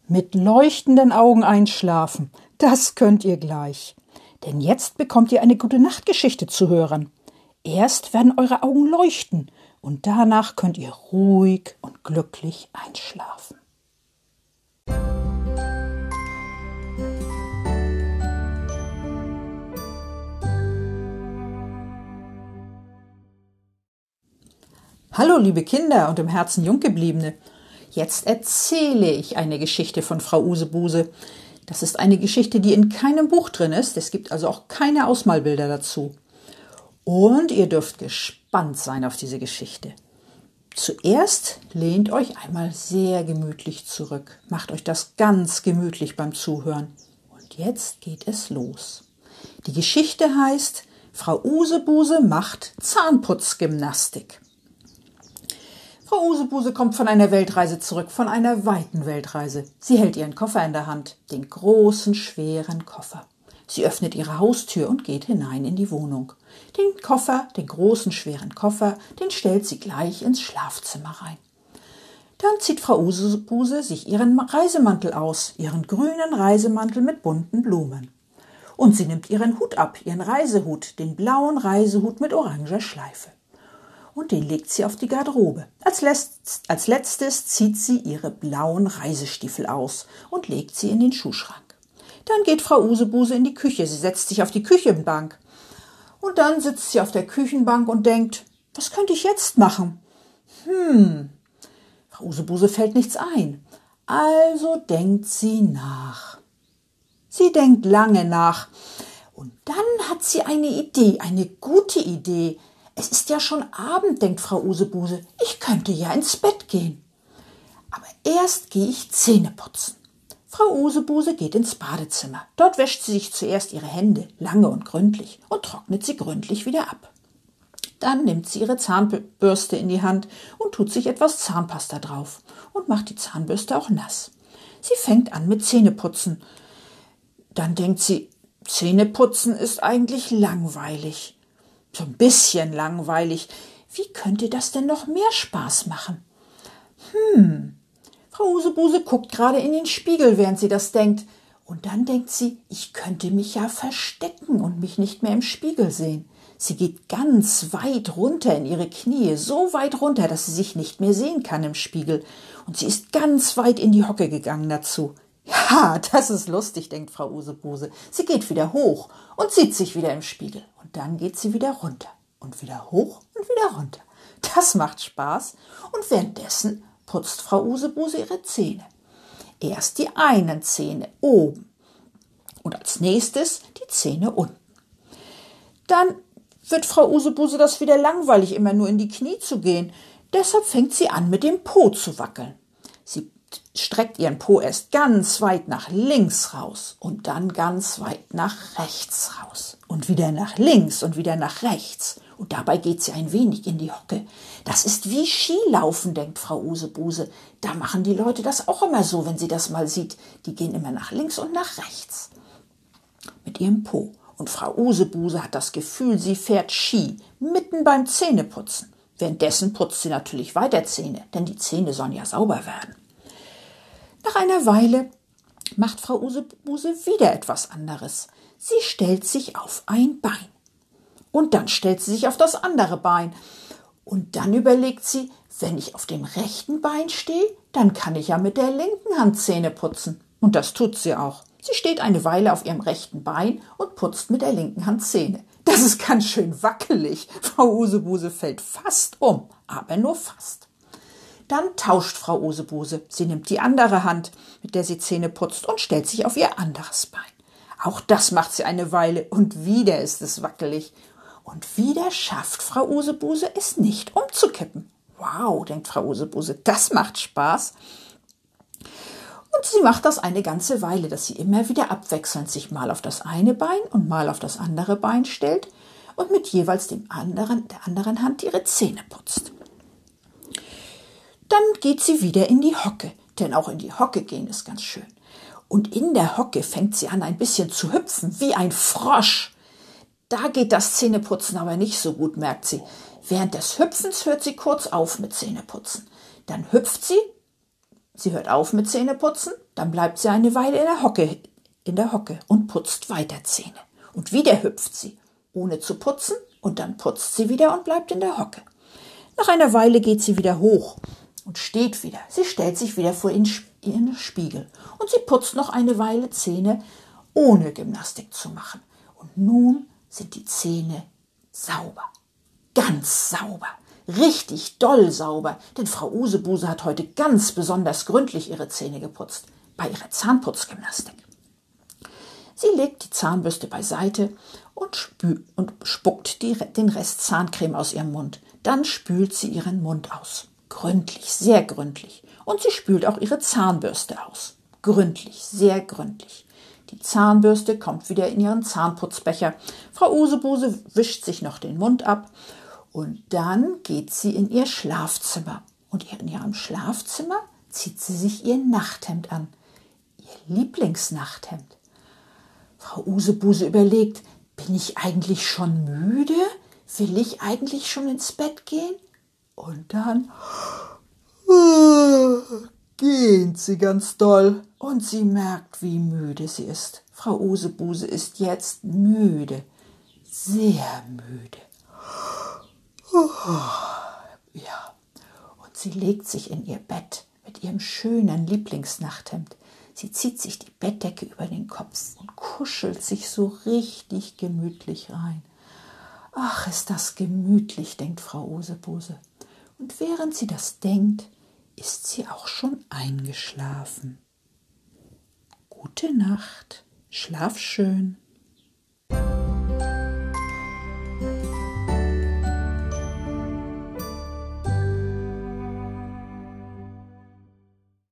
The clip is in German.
Mit leuchtenden Augen einschlafen, das könnt ihr gleich. Denn jetzt bekommt ihr eine Gute-Nacht-Geschichte zu hören. Erst werden eure Augen leuchten und danach könnt ihr ruhig und glücklich einschlafen. Hallo liebe Kinder und im Herzen Junggebliebene. Jetzt erzähle ich eine Geschichte von Frau Usebuse. Das ist eine Geschichte, die in keinem Buch drin ist. Es gibt also auch keine Ausmalbilder dazu. Und ihr dürft gespannt sein auf diese Geschichte. Zuerst lehnt euch einmal sehr gemütlich zurück. Macht euch das ganz gemütlich beim Zuhören. Und jetzt geht es los. Die Geschichte heißt: Frau Usebuse macht Zahnputzgymnastik. Frau Usebuse kommt von einer Weltreise zurück, von einer weiten Weltreise. Sie hält ihren Koffer in der Hand, den großen, schweren Koffer. Sie öffnet ihre Haustür und geht hinein in die Wohnung. Den Koffer, den großen, schweren Koffer, den stellt sie gleich ins Schlafzimmer rein. Dann zieht Frau Usebuse sich ihren Reisemantel aus, ihren grünen Reisemantel mit bunten Blumen. Und sie nimmt ihren Hut ab, ihren Reisehut, den blauen Reisehut mit oranger Schleife. Und den legt sie auf die Garderobe. Als letztes zieht sie ihre blauen Reisestiefel aus und legt sie in den Schuhschrank. Dann geht Frau Usebuse in die Küche. Sie setzt sich auf die Küchenbank. Und dann sitzt sie auf der Küchenbank und denkt, was könnte ich jetzt machen? Frau Usebuse fällt nichts ein. Also denkt sie nach. Sie denkt lange nach. Und dann hat sie eine Idee, eine gute Idee. Es ist ja schon Abend, denkt Frau Usebuse. Ich könnte ja ins Bett gehen. Aber erst gehe ich Zähne putzen. Frau Usebuse geht ins Badezimmer. Dort wäscht sie sich zuerst ihre Hände, lange und gründlich, und trocknet sie gründlich wieder ab. Dann nimmt sie ihre Zahnbürste in die Hand und tut sich etwas Zahnpasta drauf und macht die Zahnbürste auch nass. Sie fängt an mit Zähneputzen. Dann denkt sie, Zähneputzen ist eigentlich langweilig. So ein bisschen langweilig. Wie könnte das denn noch mehr Spaß machen? Frau Usebuse guckt gerade in den Spiegel, während sie das denkt. Und dann denkt sie, ich könnte mich ja verstecken und mich nicht mehr im Spiegel sehen. Sie geht ganz weit runter in ihre Knie, so weit runter, dass sie sich nicht mehr sehen kann im Spiegel. Und sie ist ganz weit in die Hocke gegangen dazu. Ja, das ist lustig, denkt Frau Usebuse. Sie geht wieder hoch und sieht sich wieder im Spiegel. Und dann geht sie wieder runter und wieder hoch und wieder runter. Das macht Spaß. Und währenddessen putzt Frau Usebuse ihre Zähne. Erst die einen Zähne oben und als nächstes die Zähne unten. Dann wird Frau Usebuse das wieder langweilig, immer nur in die Knie zu gehen. Deshalb fängt sie an, mit dem Po zu wackeln. Sie streckt ihren Po erst ganz weit nach links raus und dann ganz weit nach rechts raus und wieder nach links und wieder nach rechts. Und dabei geht sie ein wenig in die Hocke. Das ist wie Skilaufen, denkt Frau Usebuse. Da machen die Leute das auch immer so, wenn sie das mal sieht. Die gehen immer nach links und nach rechts mit ihrem Po. Und Frau Usebuse hat das Gefühl, sie fährt Ski, mitten beim Zähneputzen. Währenddessen putzt sie natürlich weiter Zähne, denn die Zähne sollen ja sauber werden. Nach einer Weile macht Frau Usebuse wieder etwas anderes. Sie stellt sich auf ein Bein. Und dann stellt sie sich auf das andere Bein. Und dann überlegt sie, wenn ich auf dem rechten Bein stehe, dann kann ich ja mit der linken Hand Zähne putzen. Und das tut sie auch. Sie steht eine Weile auf ihrem rechten Bein und putzt mit der linken Hand Zähne. Das ist ganz schön wackelig. Frau Usebuse fällt fast um, aber nur fast. Dann tauscht Frau Usebuse. Sie nimmt die andere Hand, mit der sie Zähne putzt, und stellt sich auf ihr anderes Bein. Auch das macht sie eine Weile und wieder ist es wackelig. Und wieder schafft Frau Usebuse es nicht umzukippen. Wow, denkt Frau Usebuse, das macht Spaß. Und sie macht das eine ganze Weile, dass sie immer wieder abwechselnd sich mal auf das eine Bein und mal auf das andere Bein stellt und mit jeweils der anderen Hand ihre Zähne putzt. Dann geht sie wieder in die Hocke, denn auch in die Hocke gehen ist ganz schön. Und in der Hocke fängt sie an, ein bisschen zu hüpfen, wie ein Frosch. Da geht das Zähneputzen aber nicht so gut, merkt sie. Während des Hüpfens hört sie kurz auf mit Zähneputzen. Dann hüpft sie Sie hört auf mit Zähneputzen, dann bleibt sie eine Weile in der Hocke und putzt weiter Zähne. Und wieder hüpft sie, ohne zu putzen, und dann putzt sie wieder und bleibt in der Hocke. Nach einer Weile geht sie wieder hoch und steht wieder. Sie stellt sich wieder vor ihren Spiegel und sie putzt noch eine Weile Zähne, ohne Gymnastik zu machen. Und nun sind die Zähne sauber, ganz sauber, richtig doll sauber, denn Frau Usebuse hat heute ganz besonders gründlich ihre Zähne geputzt, bei ihrer Zahnputzgymnastik. Sie legt die Zahnbürste beiseite und spuckt den Rest Zahncreme aus ihrem Mund. Dann spült sie ihren Mund aus. Gründlich, sehr gründlich. Und sie spült auch ihre Zahnbürste aus. Gründlich, sehr gründlich. Die Zahnbürste kommt wieder in ihren Zahnputzbecher. Frau Usebuse wischt sich noch den Mund ab. Und dann geht sie in ihr Schlafzimmer. Und in ihrem Schlafzimmer zieht sie sich ihr Nachthemd an. Ihr Lieblingsnachthemd. Frau Usebuse überlegt, bin ich eigentlich schon müde? Will ich eigentlich schon ins Bett gehen? Und dann gähnt sie ganz doll und sie merkt, wie müde sie ist. Frau Usebuse ist jetzt müde, sehr müde. Ja, und sie legt sich in ihr Bett mit ihrem schönen Lieblingsnachthemd. Sie zieht sich die Bettdecke über den Kopf und kuschelt sich so richtig gemütlich rein. Ach, ist das gemütlich, denkt Frau Usebuse. Und während sie das denkt, ist sie auch schon eingeschlafen. Gute Nacht, schlaf schön.